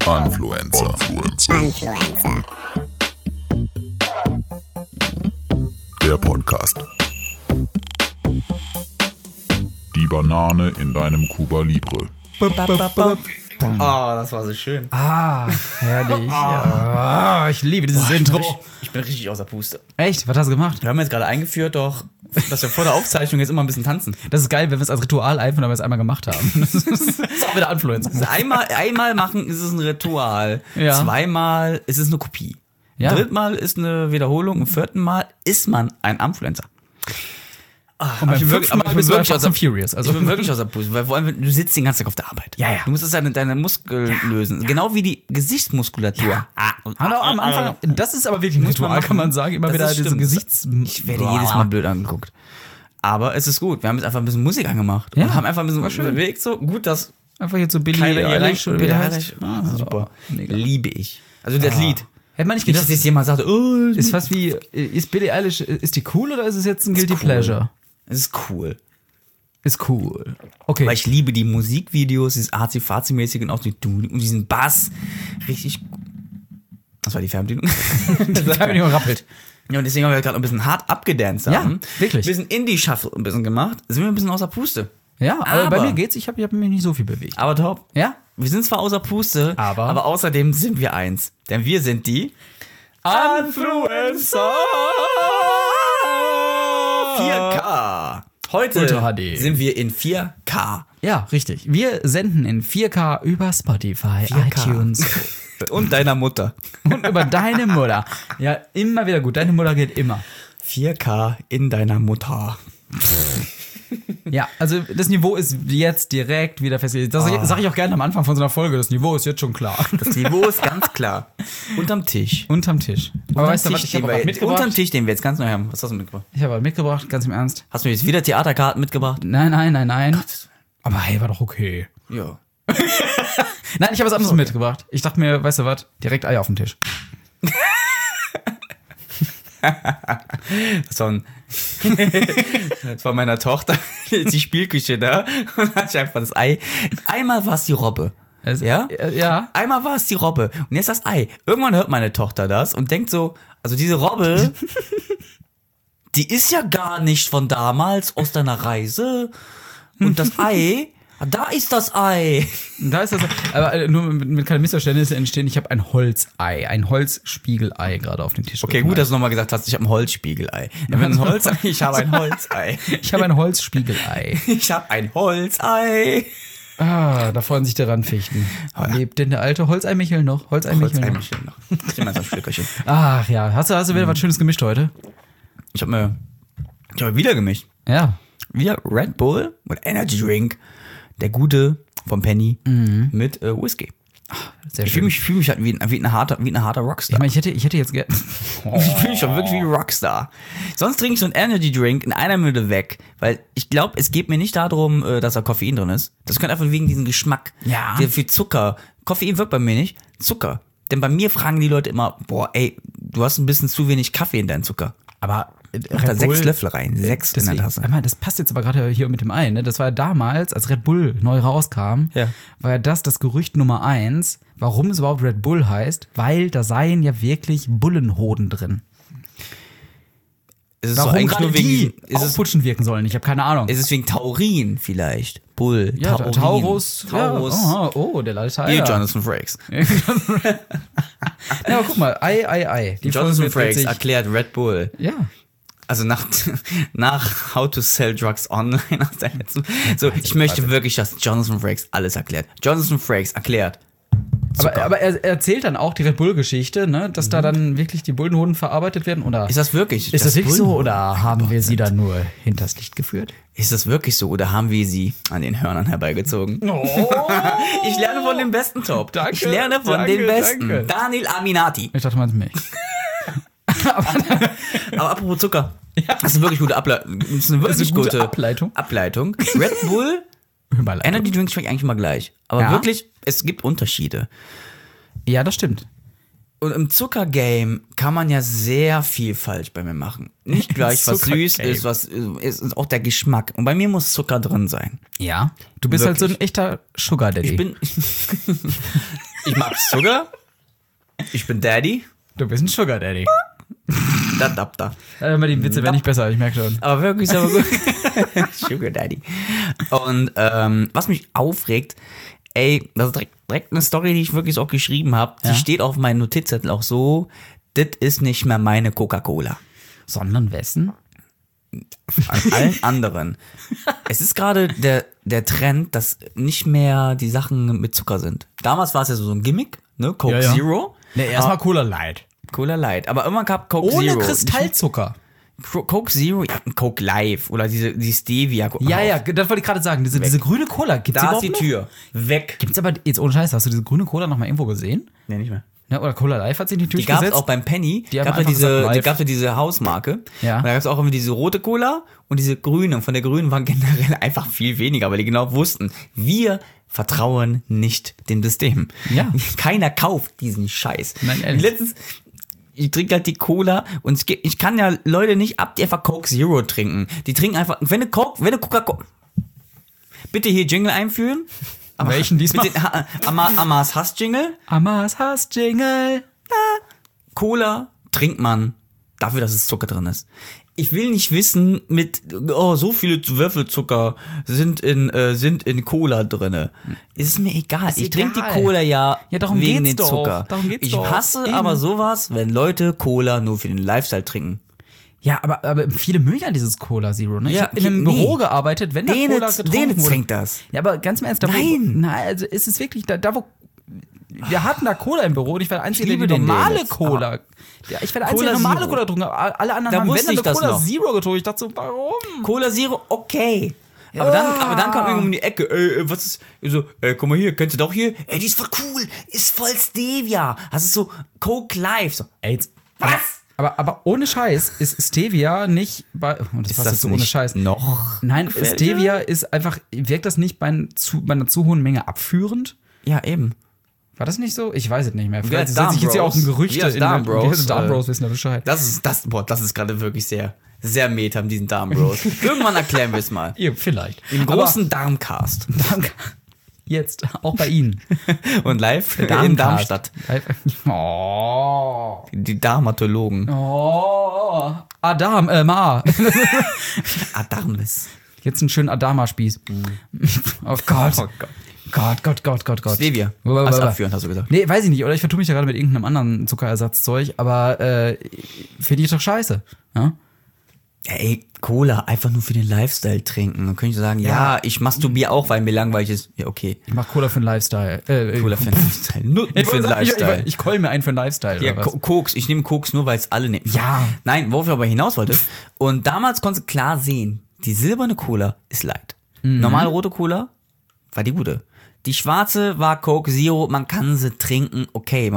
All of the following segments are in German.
Influencer. Der Podcast. Die Banane in deinem Cuba Libre. Oh, das war so schön. Herrlich. Ja. Ich liebe dieses Intro. Ich bin richtig außer Puste. Echt? Was hast du gemacht? Wir haben jetzt gerade eingeführt, dass wir vor der Aufzeichnung jetzt immer ein bisschen tanzen. Das ist geil, wenn wir es als Ritual einführen, weil wir es einmal gemacht haben. Das ist auch wieder Influencer. Einmal machen ist es ein Ritual. Ja. Zweimal ist es eine Kopie. Ja. Drittmal ist eine Wiederholung. Im vierten Mal ist man ein Influencer. Und beim fünften Mal bist du einfach Fast and Furious. Ich bin wirklich außer Puste, weil vor allem, du sitzt den ganzen Tag auf der Arbeit. Ja. Du musst es deine Muskeln lösen. Genau wie die Gesichtsmuskulatur. Hallo, am Anfang, das ist aber wirklich ein Ritual, machen. kann man sagen. Immer Das wieder ist diese stimmt. Gesichts... Ich werde jedes Mal blöd angeguckt. Aber es ist gut. Wir haben jetzt einfach ein bisschen Musik angemacht. Ja, Und haben einfach ein bisschen war schön. bewegt. So gut, dass Einfach jetzt so Billy keiner hier Eilish. rein- oder wie Billie der Eilish. heißt. Super. mega. Liebe ich. Also das Lied. Hätte man nicht Nicht, gedacht, dass jetzt jemand sagt, oh, ist fast wie, ist Billie Eilish, ist die cool oder ist es jetzt ein Guilty cool. Pleasure? es ist cool. Ist cool. Okay. Weil ich liebe die Musikvideos, dieses Arzi-Fazi-mäßig und auch und diesen Bass. Richtig. Das war die Fernbedienung. das hat mich rappelt. Ja, und deswegen haben wir gerade ein bisschen hart abgedanced. Ja, haben. wirklich. Ein bisschen Indie-Shuffle ein bisschen gemacht. Sind wir ein bisschen außer Puste. Ja, aber bei Aber- mir geht's, ich hab mich nicht so viel bewegt. Aber top. Ja? Wir sind zwar außer Puste, Aber- aber außerdem sind wir eins. Denn wir sind die Influencer 4K. Heute Ultra HD. sind wir in 4K. Ja, richtig. Wir senden in 4K über Spotify, 4K. iTunes Und deiner Mutter. und über deine Mutter. Ja, immer wieder gut. Deine Mutter geht immer. 4K in deiner Mutter. Ja, also das Niveau ist jetzt direkt wieder festgelegt. Das sage ich auch gerne am Anfang von so einer Folge. Das Niveau ist jetzt schon klar. Das Niveau ist ganz klar. Unterm Tisch. Unterm Tisch. Aber weißt du was, ich habe was Unterm mitgebracht. Tisch, den wir jetzt ganz neu haben. Was hast du mitgebracht? Ich habe was mitgebracht, ganz im Ernst. Hast du mir jetzt wieder Theaterkarten mitgebracht? Nein. Aber hey, war doch okay. Ja. Nein, ich habe was anderes mitgebracht. Ich dachte mir, weißt du was, direkt Eier auf den Tisch. Das war meiner Tochter die Spielküche da und hatte ich einfach das Ei. Einmal war es die Robbe. Ja? Ja. Einmal war es die Robbe und jetzt das Ei. Irgendwann hört meine Tochter das und denkt so, also diese Robbe, die ist ja gar nicht von damals aus deiner Reise und das Ei, da ist das Ei. Da ist das. Aber nur mit keine Missverständnisse entstehen. Ich habe ein Holzei, ein Holzspiegelei gerade auf den Tisch. Okay, gut, dass du nochmal gesagt hast, ich habe ein Holzspiegelei. Ich habe ein Holzei. Ich habe ein Holzei. Ich habe ein Holzspiegelei. Ich habe ein Holzei. Ah, da freuen sich die Ranfichten. Lebt denn der alte Holzei-Michel noch? Holzei-Michel noch. Ich nehme einfach ein Stückchen. Ach ja, hast du wieder was Schönes gemischt heute? Ich habe wieder gemischt. Ja. Wieder Red Bull mit Energy Drink. Der gute vom Penny mit Whisky. Sehr Ich schön. fühle mich halt wie ein harter Rockstar. Ich meine, ich hätte jetzt gerne. Ich fühle mich schon wirklich wie ein Rockstar. Sonst trinke ich so einen Energy Drink in einer Minute weg, weil ich glaube, es geht mir nicht darum, dass da Koffein drin ist. Das könnte einfach wegen diesem Geschmack. Ja. Der viel Zucker. Koffein wirkt bei mir nicht. Zucker. Denn bei mir fragen die Leute immer, boah, ey, du hast ein bisschen zu wenig Kaffee in deinen Zucker. Aber Mach da 6 Löffel rein. 6 in der deswegen, Tasse. einmal, das passt jetzt aber gerade hier mit dem Ei, ne? Das war ja damals, als Red Bull neu rauskam, Ja. war ja das Gerücht Nummer 1, warum es überhaupt Red Bull heißt, weil da seien ja wirklich Bullenhoden drin. Ist es Warum so eigentlich gerade nur wegen die ist es, aufputschend wirken sollen, ich habe keine Ahnung. ist es wegen Taurin vielleicht? Bull, Ja, Taurin. Taurus. Taurus. Ja, oh, der leidet Hier, Jonathan Frakes. Ja, aber guck mal, Ei. Die Folge Jonathan wird Frakes witzig. erklärt Red Bull. Ja. Also nach How to Sell Drugs Online aus der letzten. So, ich möchte wirklich, dass Jonathan Frakes alles erklärt. Jonathan Frakes erklärt. Aber er erzählt dann auch die Red Bull-Geschichte, ne, dass da dann wirklich die Bullenhoden verarbeitet werden, oder? Ist das wirklich? Ist das wirklich so, Bullenhoden oder haben wir sie dann nur hinters Licht geführt? Ist das wirklich so oder haben wir sie an den Hörnern herbeigezogen? Oh, Ich lerne von dem besten Top. Danke, Ich lerne von danke, dem Besten. danke. Daniel Aminati. ich dachte, man mich. Aber apropos Zucker. Das ist eine wirklich gute Ableitung. Das ist eine wirklich gute gute Ableitung. Red Bull, Überleitung. Energy Drinks schmeckt eigentlich immer gleich. Aber Ja. wirklich, es gibt Unterschiede. Ja, das stimmt. Und im Zuckergame kann man ja sehr viel falsch bei mir machen. Nicht gleich, was süß Zuckergame. ist, was ist auch der Geschmack. Und bei mir muss Zucker drin sein. Ja. Du bist halt so ein echter Sugar Daddy. Ich bin Ich mag Zucker. Ich bin Daddy. Du bist ein Sugar Daddy. Da. Immer die Witze werden nicht besser, ich merke schon. Aber wirklich so gut. Sugar Daddy. Und was mich aufregt, das ist direkt eine Story, die ich wirklich auch geschrieben habe. Die steht auf meinem Notizzettel auch so, das ist nicht mehr meine Coca-Cola. Sondern wessen? An allen anderen. Es ist gerade der Trend, dass nicht mehr die Sachen mit Zucker sind. Damals war es ja so ein Gimmick, ne? Coke Zero. Ne, erstmal Cola Light. Cola Light. Aber irgendwann gab Coke Ohne Zero. Kristallzucker. Coke Zero, ja, Coke Live oder die Stevia. Ja, das wollte ich gerade sagen. Diese grüne Cola, gibt's Da ist überhaupt die noch? Tür. Weg. Gibt's aber, jetzt ohne Scheiß, hast du diese grüne Cola noch mal irgendwo gesehen? Nee, nicht mehr. Ja, oder Cola Life hat sich in die Tür Die gab es gesetzt. auch beim Penny. Die haben Gab ja einfach gesagt, Live. gab ja diese Hausmarke. Ja. Und da gab es auch immer diese rote Cola und diese grüne. Und von der grünen waren generell einfach viel weniger, weil die genau wussten, wir vertrauen nicht dem System. Ja. Keiner kauft diesen Scheiß. Nein, ehrlich. Letztens, ich trinke halt die Cola und ich kann ja Leute nicht die einfach Coke Zero trinken. Die trinken einfach, wenn du Coca-Cola. Bitte hier Jingle einführen. Welchen diesmal? Bitte, Amas Hass-Jingle. Amas Hass-Jingle. Cola trinkt man dafür, dass es Zucker drin ist. Ich will nicht wissen, so viele Würfelzucker sind in Cola drinne. Ist mir egal. Ich trinke die egal. Cola ja darum wegen geht's den Zucker. Darum geht's Ich doch. hasse Eben. aber sowas, wenn Leute Cola nur für den Lifestyle trinken. Ja, aber viele mögen ja dieses Cola Zero, ne? Ich Ja, habe in einem nee. Büro gearbeitet, wenn da Cola getrunken Denen wurde. trinkt das. Ja, aber ganz im Ernst, nein, also ist es wirklich da wo wir hatten da Cola im Büro und ich war der Einzige, der liebe die den normale Dennis, Cola. Ja, ich war der Einzige, der Cola normale Zero. Cola getrunken hat. Alle anderen Da haben wusste wenn ich dann das Cola noch. Zero getrunken. Ich dachte so, warum? Cola Zero, okay. Aber dann kam irgendwo um die Ecke, was ist, so, guck mal hier, kennst du doch hier? Die ist voll cool, ist voll Stevia. Das ist so Coke Live. So, Jetzt. was? Aber ohne Scheiß ist Stevia nicht bei. Und das Ist passt das jetzt so ohne nicht Scheiß. noch Nein, gefährlicher? Stevia ist einfach. Wirkt das nicht bei einer zu hohen Menge abführend? Ja, eben. War das nicht so? Ich weiß es nicht mehr. als Vielleicht setze ich jetzt hier auch ein Gerücht Wir als Darm-Bros, Darm-Bros wissen da Bescheid. Das ist gerade wirklich sehr, sehr meta mit diesen Darm-Bros. Irgendwann erklären wir es mal. Ja, vielleicht. Im großen Darmcast. Danke. Jetzt, auch bei Ihnen. Und live in Darmcast. Darmstadt. Oh. Die Dermatologen. Oh. Adam, Ma. Adames. Jetzt einen schönen Adama-Spieß. Oh Gott. Oh Gott. Gott. Stevia. Blablabla. Als abführend, hast du gesagt. Nee, weiß ich nicht. Oder ich vertue mich ja gerade mit irgendeinem anderen Zuckerersatzzeug. Aber finde ich doch scheiße. Ja? Ey, Cola einfach nur für den Lifestyle trinken. Dann könnte ich sagen, ja, ich masturbiere auch, weil mir langweilig ist. Ja, okay. Ich mach Cola für den Lifestyle. Cola für den Lifestyle. Nutten für den Lifestyle. Ich keul mir einen für den Lifestyle. Ja, oder was? Koks. Ich nehme Koks nur, weil es alle nehmen. Ja. Nein, worauf ich aber hinaus wollte. Und damals konntest du klar sehen, die silberne Cola ist light. Normale rote Cola war die gute. Die schwarze war Coke Zero, man kann sie trinken, okay.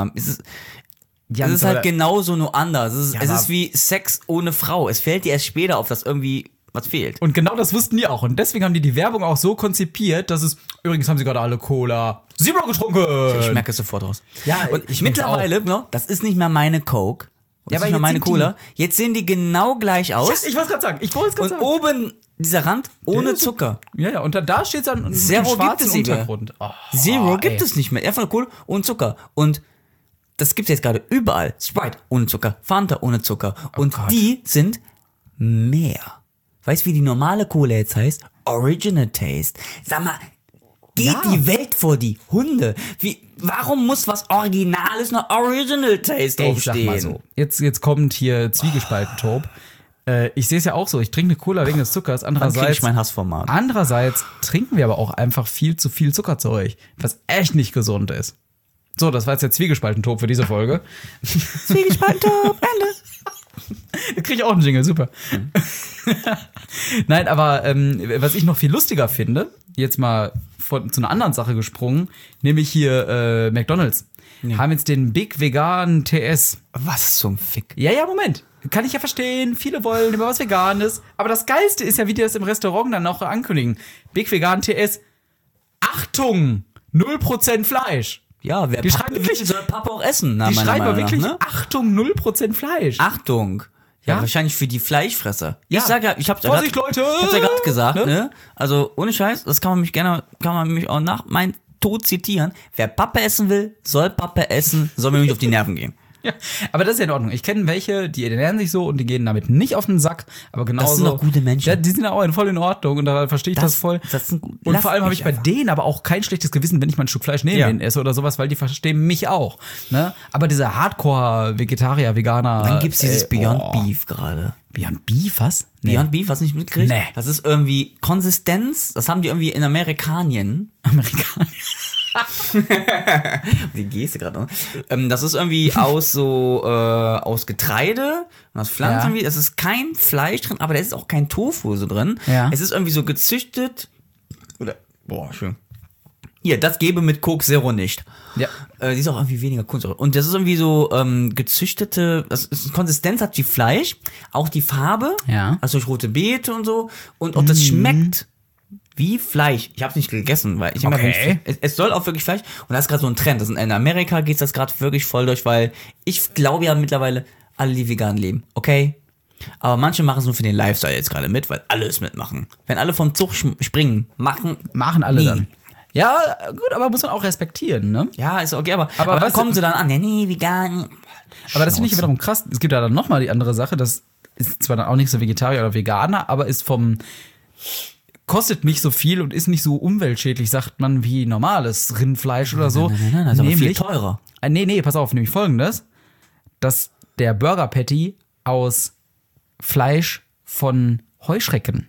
Es ist halt genauso nur anders. Es ist wie Sex ohne Frau. Es fällt dir erst später auf, dass irgendwie was fehlt. Und genau das wussten die auch. Und deswegen haben die Werbung auch so konzipiert, dass es, übrigens haben sie gerade alle Cola Zero getrunken. Ich merke es sofort raus. Ja, und ich mittlerweile, das ist nicht mehr meine Coke. Das ist nicht mehr meine Cola. Jetzt sehen die genau gleich aus. Ich wollte gerade sagen. Und oben dieser Rand ohne Zucker. Ja, und da steht dann ein Zero schwarzen gibt es nicht mehr. Untergrund. Oh, Zero gibt ey. es nicht mehr. Einfach Cola ohne Zucker. Und das gibt's jetzt gerade überall. Sprite ohne Zucker, Fanta ohne Zucker. Und Gott. die sind mehr. Weißt du, wie die normale Cola jetzt heißt? Original Taste. Sag mal, geht die Welt vor die Hunde? Warum muss was Originales noch Original Taste Ich sag draufstehen? mal so. Jetzt kommt hier Zwiegespalten-Top. Ich sehe es ja auch so. Ich trinke eine Cola wegen des Zuckers. Dann krieg Andererseits ich mein Hassformat. Andererseits trinken wir aber auch einfach viel zu viel Zuckerzeug, was echt nicht gesund ist. So, das war jetzt der Zwiegespaltentop für diese Folge. Zwiegespalten-Top, Ende. Da kriege ich auch einen Jingle, super. Nein, aber was ich noch viel lustiger finde, jetzt mal zu einer anderen Sache gesprungen, nämlich hier McDonald's. Haben jetzt den Big Vegan TS. Was zum Fick? Ja, Moment. Kann ich ja verstehen. Viele wollen immer was Veganes. Aber das Geilste ist ja, wie die das im Restaurant dann noch ankündigen. Big Vegan TS. Achtung! 0% Fleisch. Ja, wer Die Papa schreiben wirklich- will, soll Papa auch essen. Die schreiben aber wirklich, ne? Achtung, 0% Fleisch. Achtung. Ja, Ja? wahrscheinlich für die Fleischfresser. Ja. Ich sag ja, ich hab's ja Vorsicht, grad, Leute! Ich hab's ja gerade gesagt, Ne? ne? Also, ohne Scheiß, das kann man mich auch mein tot zitieren. Wer Pappe essen will, soll Pappe essen, soll mir nicht auf die Nerven gehen. Ja, aber das ist ja in Ordnung. Ich kenne welche, die ernähren sich so und die gehen damit nicht auf den Sack, aber genauso. Das sind doch gute Menschen. Ja, die sind auch voll in Ordnung und da verstehe ich das voll. Und vor allem habe ich bei denen aber auch kein schlechtes Gewissen, wenn ich mal ein Stück Fleisch neben denen esse oder sowas, weil die verstehen mich auch. Ne? Aber diese Hardcore-Vegetarier, Veganer. Dann gibt's dieses Beyond Beef gerade. Beyond Beef, was? Beyond Beef, was nicht mitkriegt? Nee. Das ist irgendwie Konsistenz, das haben die irgendwie in Amerikanien. Die Geste gerade noch. Das ist irgendwie aus Getreide und aus Pflanzen. Irgendwie. Es ist kein Fleisch drin, aber da ist auch kein Tofu so drin. Ja. Es ist irgendwie so gezüchtet. Schön. Hier, das gebe mit Coke Zero nicht. Ja. Die ist auch irgendwie weniger Kunststoff. Und das ist irgendwie so gezüchtete, Konsistenz hat wie Fleisch, auch die Farbe, also durch rote Beete und so. Und auch das schmeckt wie Fleisch. Ich habe es nicht gegessen, weil ich immer es soll auch wirklich Fleisch. Und das ist gerade so ein Trend. In Amerika geht das gerade wirklich voll durch, weil ich glaube ja mittlerweile alle, die vegan leben. Okay? Aber manche machen es nur für den Lifestyle jetzt gerade mit, weil alle es mitmachen. Wenn alle vom Zug springen, machen alle nie. Dann. Ja, gut, aber muss man auch respektieren, ne? Ja, ist okay, aber dann kommen sie dann an, nee, vegan. Aber das finde ich wiederum krass. Es gibt ja dann nochmal die andere Sache, das ist zwar dann auch nicht so Vegetarier oder Veganer, aber ist kostet nicht so viel und ist nicht so umweltschädlich, sagt man, wie normales Rindfleisch oder so. Nein, das ist aber viel teurer. Nee, pass auf, nämlich folgendes, dass der Burger Patty aus Fleisch von Heuschrecken.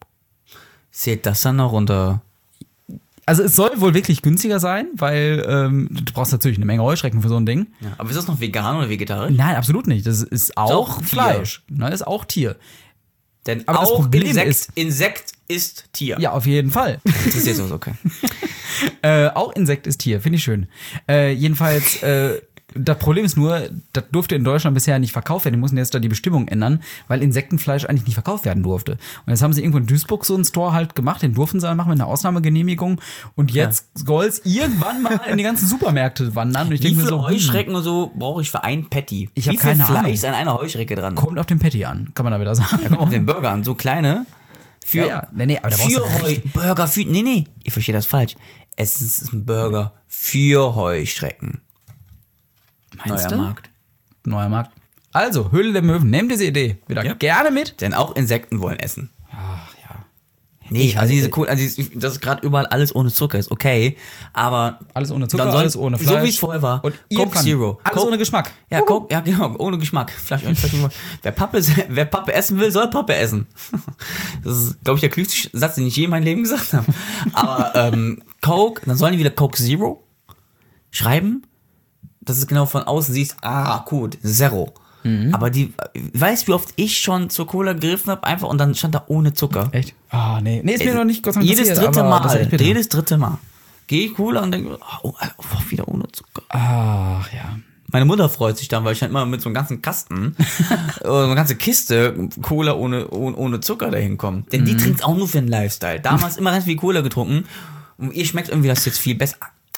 Zählt das dann noch unter? Also es soll wohl wirklich günstiger sein, weil du brauchst natürlich eine Menge Heuschrecken für so ein Ding. Ja, aber ist das noch vegan oder vegetarisch? Nein, absolut nicht. Das ist auch Fleisch. Ne, ist auch Tier. Denn aber auch das Problem Insekt ist Tier. Ja, auf jeden Fall. Das ist jetzt so, okay. Auch Insekt ist Tier, finde ich schön. Jedenfalls, das Problem ist nur, das durfte in Deutschland bisher nicht verkauft werden. Die mussten jetzt da die Bestimmung ändern, weil Insektenfleisch eigentlich nicht verkauft werden durfte. Und jetzt haben sie irgendwo in Duisburg so einen Store halt gemacht, den durften sie dann machen mit einer Ausnahmegenehmigung. Und jetzt soll es irgendwann mal in die ganzen Supermärkte wandern. Und ich denke mir so, Heuschrecken und so brauche ich für ein Patty? Ich habe keine Ahnung. Wie viel Fleisch ist an einer Heuschrecke dran? Kommt auf den Patty an, kann man da wieder sagen. Ja, kommt auf den Burger an, so kleine. Nee, aber da Burger für, nee, ich verstehe das falsch. Es ist ein Burger für Heuschrecken. Meinst du? Neuer Markt. Also, Höhle der Möwen, nehmt diese Idee wieder gerne mit. Denn auch Insekten wollen essen. Ach ja. Nee, dass gerade überall alles ohne Zucker ist, okay. Aber alles ohne Zucker, alles ohne Fleisch. So wie es vorher war. Und Coke Zero. Alles ohne Geschmack. Ja, Coke, ja genau, ohne Geschmack. Fleisch. Wer Pappe essen will, soll Pappe essen. Das ist, glaube ich, der klügste Satz, den ich je in meinem Leben gesagt habe. Aber Coke, dann sollen die wieder Coke Zero schreiben. Dass es genau von außen siehst, gut, Zero. Aber weißt du, wie oft ich schon zur Cola gegriffen habe, einfach und dann stand da ohne Zucker. Echt? Nee, ist mir noch nicht Gott sei Dank jedes dritte Mal. Geh Cola und denke, wieder ohne Zucker. Ach ja. Meine Mutter freut sich dann, weil ich halt immer mit so einem ganzen Kasten oder so eine ganze Kiste Cola ohne Zucker dahin komme. Denn die trinkt auch nur für den Lifestyle. Damals immer ganz viel Cola getrunken und ihr schmeckt irgendwie das jetzt viel besser.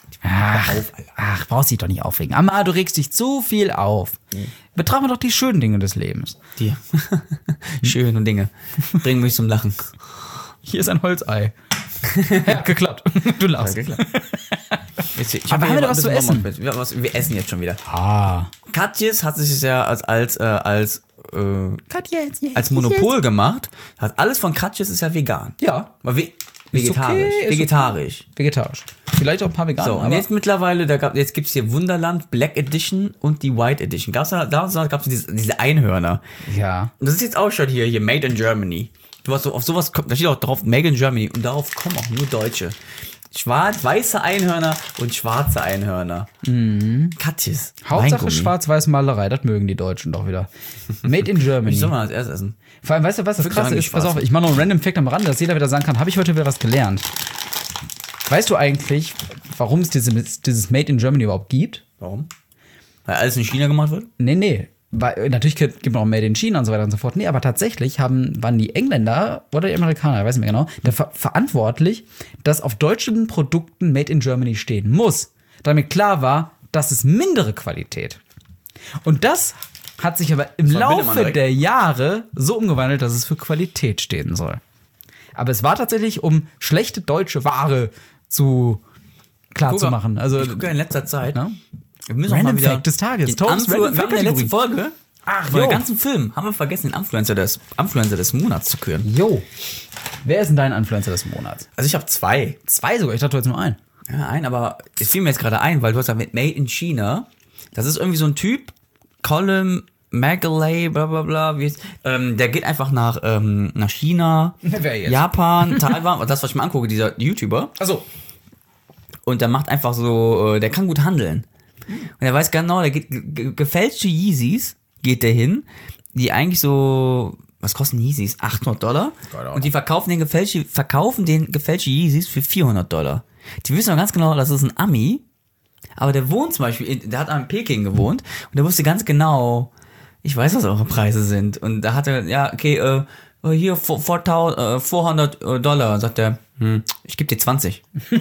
Ach, brauchst dich doch nicht aufregen. Amma, du regst dich zu viel auf. Betrachten wir doch die schönen Dinge des Lebens. Die schönen Dinge bringen mich zum Lachen. Hier ist ein Holzei. Geklappt. Du lachst. Aber haben wir was zu essen? Wir essen jetzt schon wieder. Katjes hat sich ja als Monopol gemacht. Hat alles von Katjes ist ja vegan. Ja. Vegetarisch. Vielleicht auch ein paar Veganer. So, und jetzt mittlerweile, jetzt gibt es hier Wunderland, Black Edition und die White Edition. Gab es diese Einhörner. Ja. Und das ist jetzt auch schon hier Made in Germany. Du hast so auf sowas, da steht auch drauf Made in Germany und darauf kommen auch nur Deutsche. Weiße Einhörner und schwarze Einhörner. Katjes. Hauptsache schwarz-weiß Malerei, das mögen die Deutschen doch wieder. Made in Germany. Wie soll man das erst essen? Vor allem, weißt du, was das Krasse ist? Pass auf, ich mache noch einen Random Fact am Rande, dass jeder wieder sagen kann, habe ich heute wieder was gelernt. Weißt du eigentlich, warum es dieses Made in Germany überhaupt gibt? Warum? Weil alles in China gemacht wird? Nee. Weil, natürlich gibt es auch Made in China und so weiter und so fort. Nee, aber tatsächlich waren die Engländer oder die Amerikaner, ich weiß nicht mehr genau, verantwortlich, dass auf deutschen Produkten Made in Germany stehen muss. Damit klar war, das ist mindere Qualität. Und das hat sich aber im Laufe der Jahre so umgewandelt, dass es für Qualität stehen soll. Aber es war tatsächlich, um schlechte deutsche Ware zu klar zu machen. Also, ich gucke in letzter Zeit. ne? Wir müssen auch Random mal wieder Fact des Tages. den Toms wir Random haben in der letzten Fact-Kategorie. Folge Ach, von jo. den ganzen Film haben wir vergessen, den Influencer des Monats zu küren. Jo. Wer ist denn dein Influencer des Monats? Also ich habe 2. 2 sogar, ich dachte, du hättest nur einen. Ja, aber es fiel mir jetzt gerade ein, weil du hast ja mit Made in China. Das ist irgendwie so ein Typ, Colin Magalay, bla bla bla. Der geht einfach nach China, Wer jetzt? Japan, Taiwan, das, was ich mir angucke, dieser YouTuber. Achso. Und der macht einfach so, der kann gut handeln. Und er weiß genau, der geht gefälschte Yeezys, geht der hin, die eigentlich so, was kosten Yeezys? $800? Keine Ahnung. Und die verkaufen den gefälschte Yeezys für $400. Die wissen doch ganz genau, das ist ein Ami, aber der wohnt zum Beispiel, der hat in Peking gewohnt und der wusste ganz genau, ich weiß, was eure Preise sind. Und da hat er, ja, okay, hier $400, sagt er, ich gebe dir 20.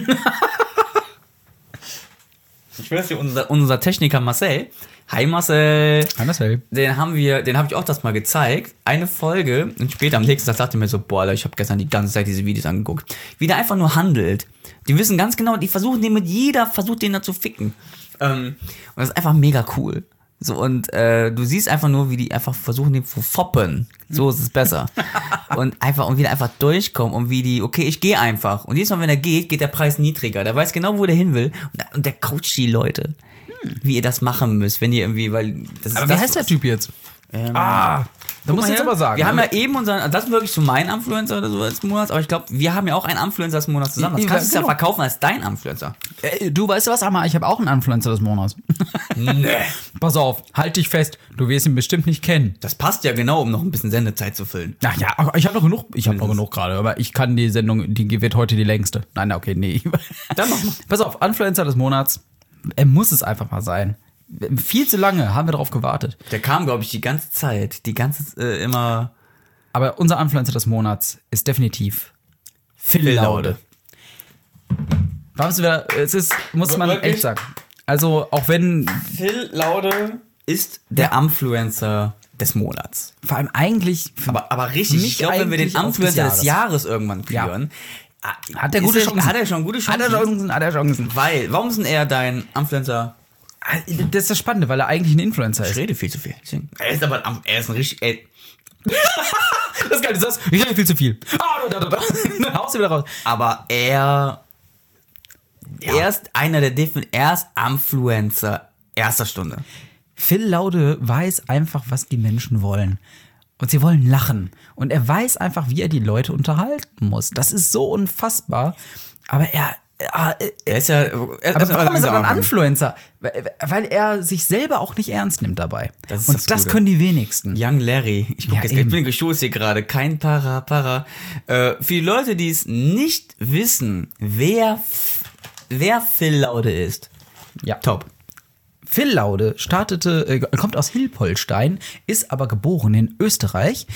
Ich weiß nicht, unser Techniker Marcel, hi Marcel, den habe ich auch das mal gezeigt, eine Folge, und später am nächsten Tag dachte ich mir so, boah, Alter, ich habe gestern die ganze Zeit diese Videos angeguckt, wie der einfach nur handelt. Die wissen ganz genau, die versuchen den versucht den da zu ficken. Und das ist einfach mega cool. So, und du siehst einfach nur, wie die einfach versuchen, den zu foppen. So ist es besser. Und wieder einfach durchkommen und wie die, okay, ich gehe einfach. Und jedes Mal, wenn er geht der Preis niedriger. Der weiß genau, wo der hin will. Und der coacht die Leute, wie ihr das machen müsst, wenn ihr irgendwie, weil das ist. Aber wie heißt der Typ jetzt? Da musst du jetzt aber sagen. Wir haben ja eben das ist wirklich so mein Influencer oder so des Monats, aber ich glaube, wir haben ja auch einen Influencer des Monats zusammen. Das kannst du ja verkaufen als dein Influencer. Du weißt du was, Amma? Ich habe auch einen Influencer des Monats. Nee. Pass auf, halt dich fest. Du wirst ihn bestimmt nicht kennen. Das passt ja genau, um noch ein bisschen Sendezeit zu füllen. Ach ja, ich habe noch genug. Ich habe noch genug gerade, aber ich kann die Sendung, die wird heute die längste. Nein, okay, nee. Dann mach mal. Pass auf, Influencer des Monats. Er muss es einfach mal sein. Viel zu lange haben wir darauf gewartet. Der kam, glaube ich, die ganze Zeit. Immer. Aber unser Influencer des Monats ist definitiv Phil Laude. Muss man Wirklich? echt sagen. Also, auch wenn. Phil Laude ist der Influencer des Monats. Vor allem eigentlich. Aber richtig, Mich ich glaube, wenn wir den eigentlich auch Influencer des des Jahres irgendwann küren, Hat er gute Chancen. Hat er schon gute Chancen? Hat er Chancen. Weil, warum ist denn er dein Influencer? Das ist das Spannende, weil er eigentlich ein Influencer Ich ist. rede viel zu viel. Er ist ein richtig. Das ist geil, du sagst, ich rede viel zu viel. Dann haust du wieder raus. Aber er ist einer er ist Influencer erster Stunde. Phil Laude weiß einfach, was die Menschen wollen. Und sie wollen lachen. Und er weiß einfach, wie er die Leute unterhalten muss. Das ist so unfassbar. Aber er ist ja. aber warum ist er ein Influencer? Weil er sich selber auch nicht ernst nimmt dabei. Das ist und das das Gute. können die wenigsten. Young Larry. Ich gucke Ja, jetzt, eben. ich bin gestoßen hier gerade. Kein Para. Für die Leute, die es nicht wissen, wer Phil Laude ist. Ja. Top. Phil Laude kommt aus Hilpolstein, ist aber geboren in Österreich,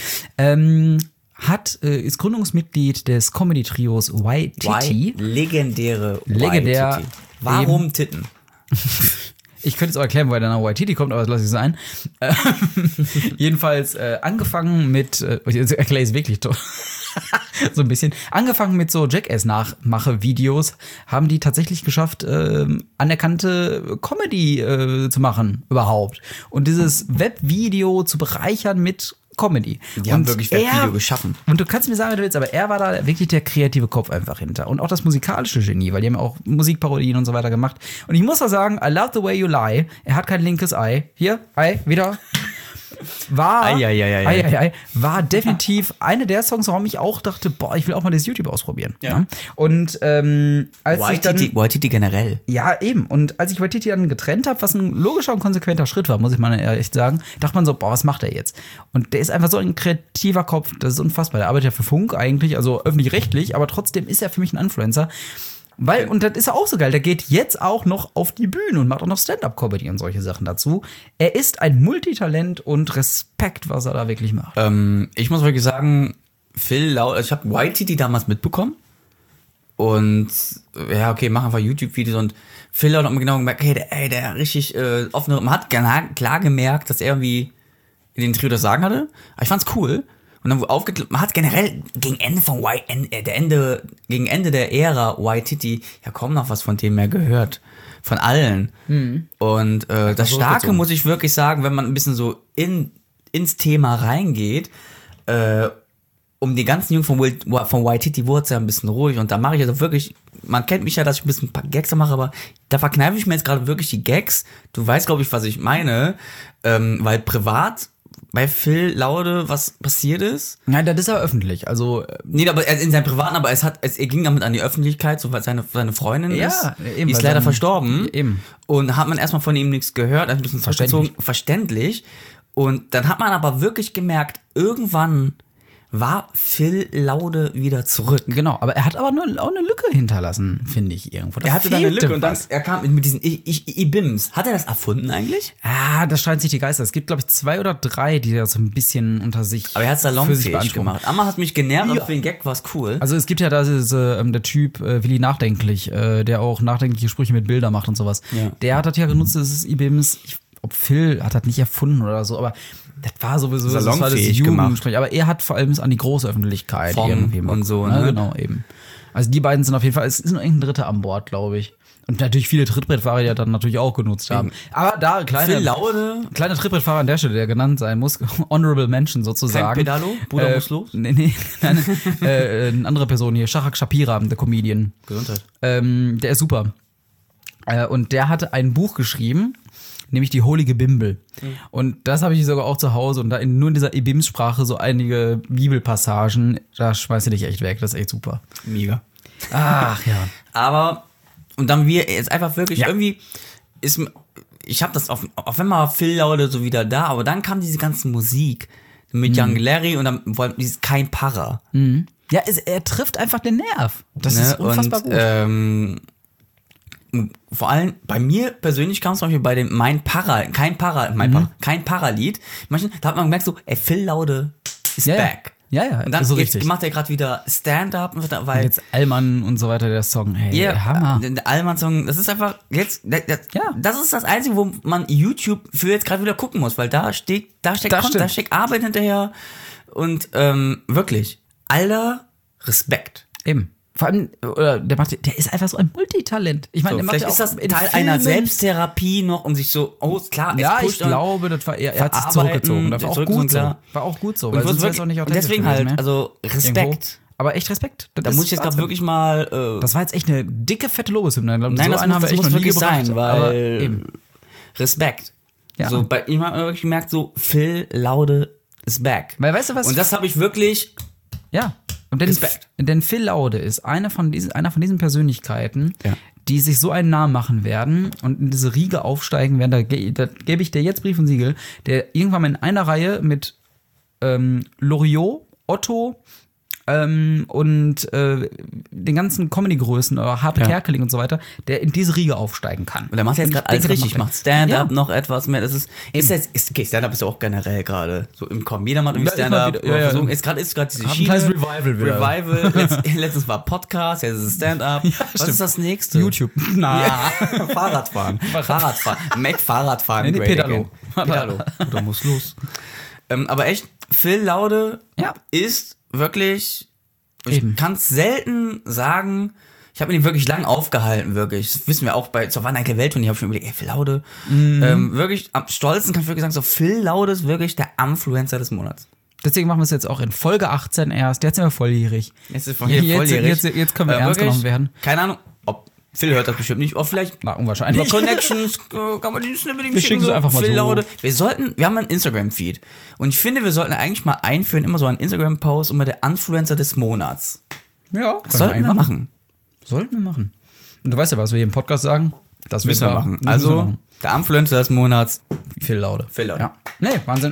ist Gründungsmitglied des Comedy-Trios YTT. Legendär. Legendär. YTT. Warum Titten? Ich könnte es auch erklären, woher der Name YTT kommt, aber das lasse ich sein. Jedenfalls angefangen mit, jetzt erkläre ich es wirklich so ein bisschen, angefangen mit so Jackass-Nachmache-Videos, haben die tatsächlich geschafft, anerkannte Comedy zu machen überhaupt. Und dieses Webvideo zu bereichern mit Comedy. Die haben wirklich Webvideo geschaffen. Und du kannst mir sagen, wie du willst, aber er war da wirklich der kreative Kopf einfach hinter. Und auch das musikalische Genie, weil die haben auch Musikparodien und so weiter gemacht. Und ich muss da sagen, I love the way you lie. Er hat kein linkes Ei. Hier, Ei, wieder. War definitiv eine der Songs, warum ich auch dachte, boah, ich will auch mal das YouTube ausprobieren. Ja. Und als ich dann YTT generell. ja, eben. Und als ich YTT dann getrennt habe, was ein logischer und konsequenter Schritt war, muss ich mal echt sagen, dachte man so, boah, was macht er jetzt? Und der ist einfach so ein kreativer Kopf, das ist unfassbar. Der arbeitet ja für Funk eigentlich, also öffentlich-rechtlich, aber trotzdem ist er für mich ein Influencer. Weil, und das ist ja auch so geil, der geht jetzt auch noch auf die Bühne und macht auch noch Stand-Up-Comedy und solche Sachen dazu. Er ist ein Multitalent und Respekt, was er da wirklich macht. Ich muss wirklich sagen, Phil Laude, ich habe YTT damals mitbekommen. Und ja, okay, mach einfach YouTube-Videos und Phil Laude hat mir genau gemerkt, hey, der richtig offene, man hat klar gemerkt, dass er irgendwie in den Trio das Sagen hatte. Aber ich fand's cool. Und Und dann man hat generell gegen Ende der Ära Waititi ja kaum noch was von dem mehr gehört. Von allen. Und das Starke, muss ich wirklich sagen, wenn man ein bisschen so ins Thema reingeht, um die ganzen Jungs von Waititi wurde es ja ein bisschen ruhig. Und da mache ich also wirklich, man kennt mich ja, dass ich ein bisschen ein paar Gags mache, aber da verkneife ich mir jetzt gerade wirklich die Gags. Du weißt, glaube ich, was ich meine, weil privat bei Phil Laude was passiert ist. Nein, das ist ja öffentlich. Also nee, aber in seinem Privaten, aber er ging damit an die Öffentlichkeit, so weil seine Freundin ist. Eben, die ist leider verstorben. Eben. Und hat man erstmal von ihm nichts gehört, ein bisschen verständlich. Und dann hat man aber wirklich gemerkt, irgendwann war Phil Laude wieder zurück. Genau, aber er hat aber auch eine Lücke hinterlassen, finde ich irgendwo. Er hatte da eine Lücke und dann, er kam mit diesen IBIMs. Hat er das erfunden eigentlich? Ah, das scheint sich die Geister. Es gibt, glaube ich, 2 oder 3, die das so ein bisschen unter sich. Aber er hat es salonfähig gemacht. Amma hat mich genervt, aber für den Gag war es cool. Also es gibt ja da der Typ Willi Nachdenklich, der auch nachdenkliche Sprüche mit Bildern macht und sowas. Ja. Der hat das ja genutzt, das ist IBIMs. Ob Phil hat das nicht erfunden oder so, aber das war sowieso salonfähig gemacht. Aber er hat vor allem es an die große Öffentlichkeit irgendwie und so, ne? Genau, eben. Also die beiden sind auf jeden Fall, es ist nur irgendein Dritter an Bord, glaube ich. Und natürlich viele Trittbrettfahrer, die ja dann natürlich auch genutzt haben. Aber da, kleiner Trittbrettfahrer an der Stelle, der genannt sein muss, Honorable Mention sozusagen. Kein Pedalo? Bruder muss los? Nee, eine andere Person hier, Shahak Shapira, der Comedian. Gesundheit. Der ist super. Und der hatte ein Buch geschrieben, nämlich die Holige Bimbel. Und das habe ich sogar auch zu Hause und da nur in dieser IBIMS-Sprache so einige Bibelpassagen, da schmeißt du dich echt weg, das ist echt super. Mega. Ach ja. Aber, und dann wir jetzt einfach wirklich irgendwie, ich habe das, auch wenn mal Phil Laude so wieder da, aber dann kam diese ganze Musik mit Young Larry und dann dieses Kein Para. Ja, er trifft einfach den Nerv. Das ist unfassbar gut. Vor allem bei mir persönlich kam es zum Beispiel bei dem Kein Para-Lied. Da hat man gemerkt so, Phil Laude ist back. Ja, und dann so jetzt richtig. macht er gerade wieder Stand-up, weil jetzt Allmann und so weiter, der Song, hey, Hammer. Der Allmann-Song, das ist einfach jetzt, das ist das Einzige, wo man YouTube für jetzt gerade wieder gucken muss, weil da steckt Arbeit hinterher und wirklich, aller Respekt. Eben. Vor allem, der ist einfach so ein Multitalent. Ich meine, der macht vielleicht ist das Teil einer Selbsttherapie noch, um sich so, klar, ich glaube, das war er hat sich zurückgezogen. Das war auch gut so. War auch gut so, weil sonst wäre es auch nicht authentisch. Deswegen halt, also Respekt. Irgendwo. Aber echt Respekt. Da muss ich jetzt gerade wirklich mal. Das war jetzt echt eine dicke, fette Lobeshymne. Nein, so das muss wirklich sein, weil eben. Respekt. Ja. So, bei ihm habe ich wirklich gemerkt, so Phil Laude is back. Weil weißt du was? Und das habe ich wirklich. Ja. Und denn Phil Laude ist einer von diesen Persönlichkeiten, die sich so einen Namen machen werden und in diese Riege aufsteigen werden. Da gebe ich dir jetzt Brief und Siegel, der irgendwann mal in einer Reihe mit Loriot, Otto und den ganzen Comedy-Größen, Harpe Kerkeling und so weiter, der in diese Riege aufsteigen kann. Und der macht jetzt gerade alles richtig, macht Stand-up noch etwas mehr. Das okay, Stand-up ist ja auch generell gerade so im Kommen. Jeder macht irgendwie Stand-up. Jetzt gerade diese Schiene. Ein Revival wieder. Revival. Letztens war Podcast, jetzt ist es Stand-up. Was ist das nächste? YouTube. Fahrradfahren. Mac Fahrradfahren. Nee, Pedalo. Du musst los. Aber echt, Phil Laude ist wirklich, ich kann es selten sagen, ich habe mir den wirklich lang aufgehalten, wirklich. Das wissen wir auch zur Wann Einke Welttournee, habe ich mir überlegt, Phil Laude. Wirklich, am stolzen kann ich wirklich sagen, so Phil Laude ist wirklich der Influencer des Monats. Deswegen machen wir es jetzt auch in Folge 18 erst. Jetzt sind wir volljährig. Jetzt können wir ernst genommen werden. Keine Ahnung, ob Phil hört das bestimmt nicht, oder vielleicht unwahrscheinlich. Über Connections kann man die unbedingt wir schicken so einfach mal Phil so. Laude. Wir haben einen Instagram-Feed und ich finde, wir sollten eigentlich mal einführen, immer so einen Instagram-Post immer der Influencer des Monats. Ja, sollten wir machen. Sollten wir machen. Und du weißt ja, was wir hier im Podcast sagen. Das müssen wir machen. Also, der Influencer des Monats. Phil Laude. Ja. Nee, Wahnsinn.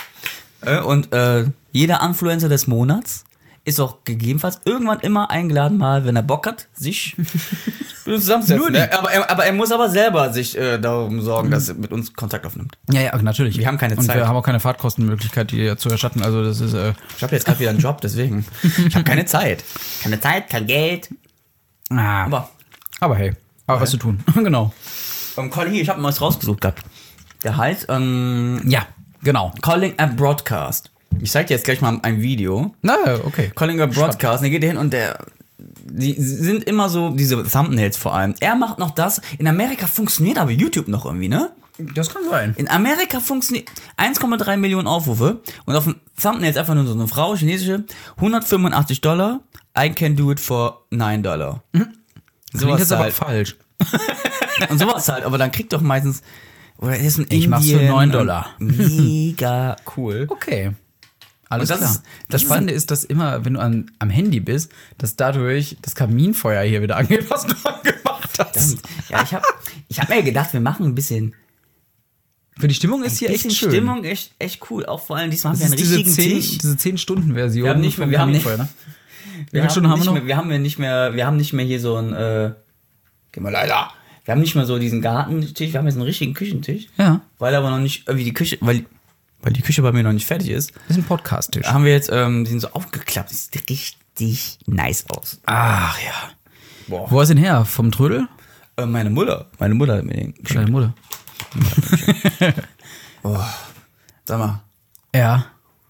Und jeder Influencer des Monats ist auch gegebenenfalls irgendwann immer eingeladen, mal, wenn er Bock hat, sich zusammensetzen. Aber er muss aber selber sich darum sorgen, dass er mit uns Kontakt aufnimmt. Ja, natürlich. Wir haben keine Zeit. Und wir haben auch keine Fahrtkostenmöglichkeit, die zu erstatten. Also das ist. Ich habe jetzt gerade wieder einen Job, deswegen. Ich habe keine Zeit. Keine Zeit, kein Geld. Aber hey, was zu tun. Genau. Colli, ich habe mal was rausgesucht gehabt. Der heißt ja, genau. Calling a Broadcast. Ich zeig dir jetzt gleich mal ein Video. Na, okay. Collinger Broadcast, der geht hin und die sind immer so, diese Thumbnails vor allem. Er macht noch das. In Amerika funktioniert aber YouTube noch irgendwie, ne? Das kann sein. In Amerika funktioniert 1,3 Millionen Aufrufe und auf dem Thumbnail ist einfach nur so eine Frau, chinesische, $185, I can do it for $9. Klingt jetzt aber halt. falsch. Und sowas halt, aber dann kriegt doch meistens, oder ist ein Ich mach's für Indien $9. Mega cool. Okay. Alles Und das klar. ist- Das das ist Spannende ist, dass immer, wenn du am Handy bist, dass dadurch das Kaminfeuer hier wieder angeht, was du angemacht hast. Ja, ich hab mir gedacht, wir machen ein bisschen Für die Stimmung ist hier echt bisschen schön. Stimmung, echt cool. Auch vor allem diesmal haben Das wir ist einen richtigen Tisch. diese 10-Stunden-Version. Wir haben nicht mehr- vom wir haben nicht- Kaminfeuer, ne? Wie Wir viele Stunden haben wir noch? Wir haben nicht mehr hier so ein, geh mal leider. Wir haben nicht mehr so diesen Gartentisch, wir haben jetzt einen richtigen Küchentisch. Ja. Weil aber noch nicht, irgendwie die Küche, weil die Küche bei mir noch nicht fertig ist, Das ist ein Podcast-Tisch. haben wir jetzt, die sind so aufgeklappt. Das sieht richtig nice aus. Ach ja. Boah. Wo ist denn her? Vom Trödel? Meine Mutter hat mir den Deine geschenkt. Mutter. Sag mal, Ja.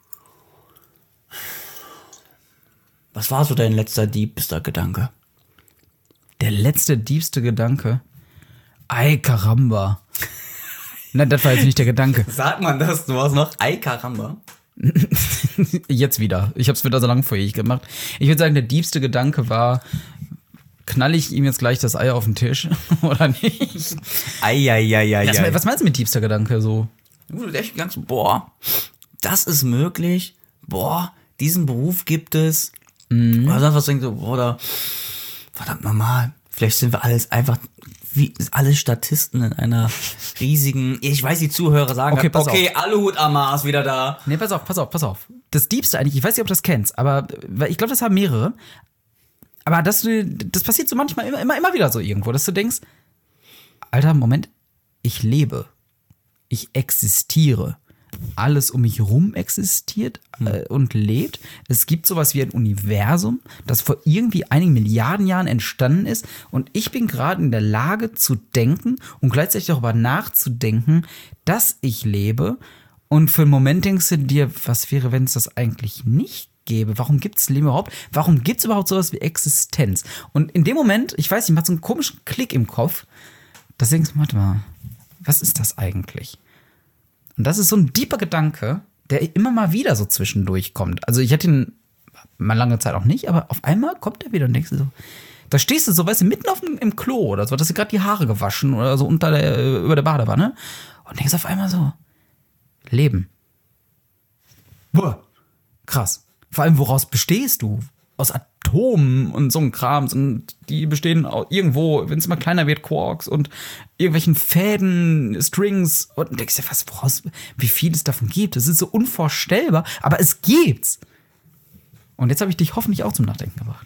was war so dein letzter diebster Gedanke? Der letzte diebste Gedanke. Ei, Karamba. Nein, das war jetzt nicht der Gedanke. Sagt man das? Du warst noch Ei Karamba. Jetzt wieder. Ich habe es wieder so langfähig gemacht. Ich würde sagen, der diebste Gedanke war, knall ich ihm jetzt gleich das Ei auf den Tisch oder nicht? Ei. Was meinst du mit diebster Gedanke so? Du echt ganz, boah, das ist möglich. Boah, diesen Beruf gibt es. Oder sonst was denkst du, oder verdammt normal. Vielleicht sind wir alles einfach wie alle Statisten in einer riesigen. Ich weiß, die Zuhörer sagen, Okay, pass okay, Aluhut Amar ist wieder da. Nee, pass auf. Das Diebste eigentlich, ich weiß nicht, ob du das kennst, aber weil ich glaube, das haben mehrere. Aber das passiert so manchmal immer wieder so irgendwo, dass du denkst, Alter, Moment, ich lebe. Ich existiere. Alles um mich rum existiert und lebt. Es gibt sowas wie ein Universum, das vor irgendwie einigen Milliarden Jahren entstanden ist. Und ich bin gerade in der Lage zu denken und gleichzeitig darüber nachzudenken, dass ich lebe. Und für einen Moment denkst du dir, was wäre, wenn es das eigentlich nicht gäbe? Warum gibt es Leben überhaupt? Warum gibt es überhaupt sowas wie Existenz? Und in dem Moment, ich weiß nicht, man hat so einen komischen Klick im Kopf, dass du denkst, warte mal, was ist das eigentlich? Und das ist so ein deeper Gedanke, der immer mal wieder so zwischendurch kommt. Also ich hatte ihn mal lange Zeit auch nicht, aber auf einmal kommt er wieder und denkst du so, da stehst du so, weißt du, mitten im Klo oder so, hast du gerade die Haare gewaschen oder so über der Badewanne und denkst auf einmal so, Leben. Boah, krass. Vor allem, woraus bestehst du? Aus Atomen und so ein Krams und die bestehen irgendwo, wenn es immer kleiner wird, Quarks und irgendwelchen Fäden, Strings und du denkst dir, wie viel es davon gibt. Das ist so unvorstellbar, aber es gibt's. Und jetzt habe ich dich hoffentlich auch zum Nachdenken gebracht.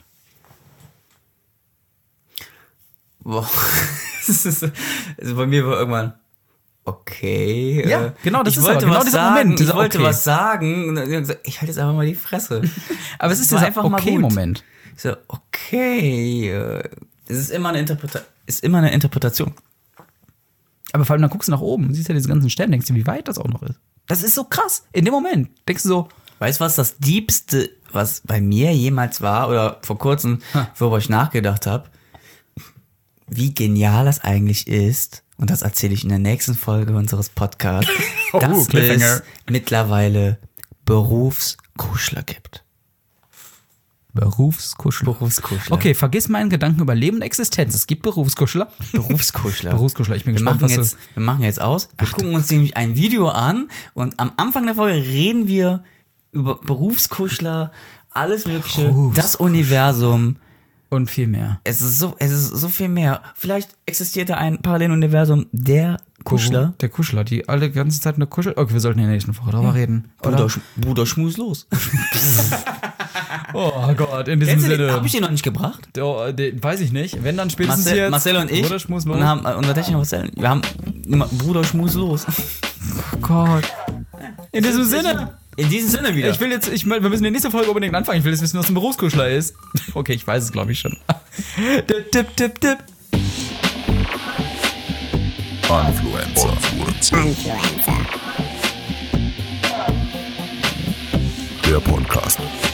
Boah. Also bei mir war irgendwann, okay. Ja, genau, das ich ist wollte aber genau was dieser sagen, Moment, dieser Ich wollte Okay. was sagen. Und dann hab ich gesagt, ich halte jetzt einfach mal die Fresse. Aber es ist war dieser einfach mal gut. Okay-Moment. Ich so, okay. Es ist immer eine Interpretation. Aber vor allem, dann guckst du nach oben und siehst ja diese ganzen Sterne, denkst du, wie weit das auch noch ist. Das ist so krass. In dem Moment denkst du so, Weißt du, was das Diebste, was bei mir jemals war, oder vor kurzem, worüber ich nachgedacht habe, wie genial das eigentlich ist, und das erzähle ich in der nächsten Folge unseres Podcasts, dass Cliffhanger. es mittlerweile Berufskuschler gibt. Berufskuschler. Berufskuschler. Okay, vergiss meinen Gedanken über Leben und Existenz. Es gibt Berufskuschler. Berufskuschler. Berufskuschler. Ich bin Wir gespannt, machen jetzt aus. Wir gucken uns nämlich ein Video an und am Anfang der Folge reden wir über Berufskuschler, alles Mögliche, das Universum. und viel mehr. Es ist so viel mehr. Vielleicht existiert da ein Paralleluniversum der Kuschler. Der Kuschler, die alle die ganze Zeit nur kuscheln. Okay, wir sollten in der nächsten Woche darüber reden. Oder? Bruder Schmus los. Oh Gott, in diesem Sinne. Habe ich den noch nicht gebracht? Weiß ich nicht. Wenn dann spätestens jetzt. Marcel und ich Bruder Schmus los. und haben unser Techniker Marcel. Wir haben immer Bruder Schmus los. Oh Gott. In diesem Sinne. In diesem Sinne wieder. Wir müssen in der nächsten Folge unbedingt anfangen. Ich will jetzt wissen, was ein Berufskuschler ist. Okay, ich weiß es, glaube ich, schon. Tipp. Influencer. der Podcast.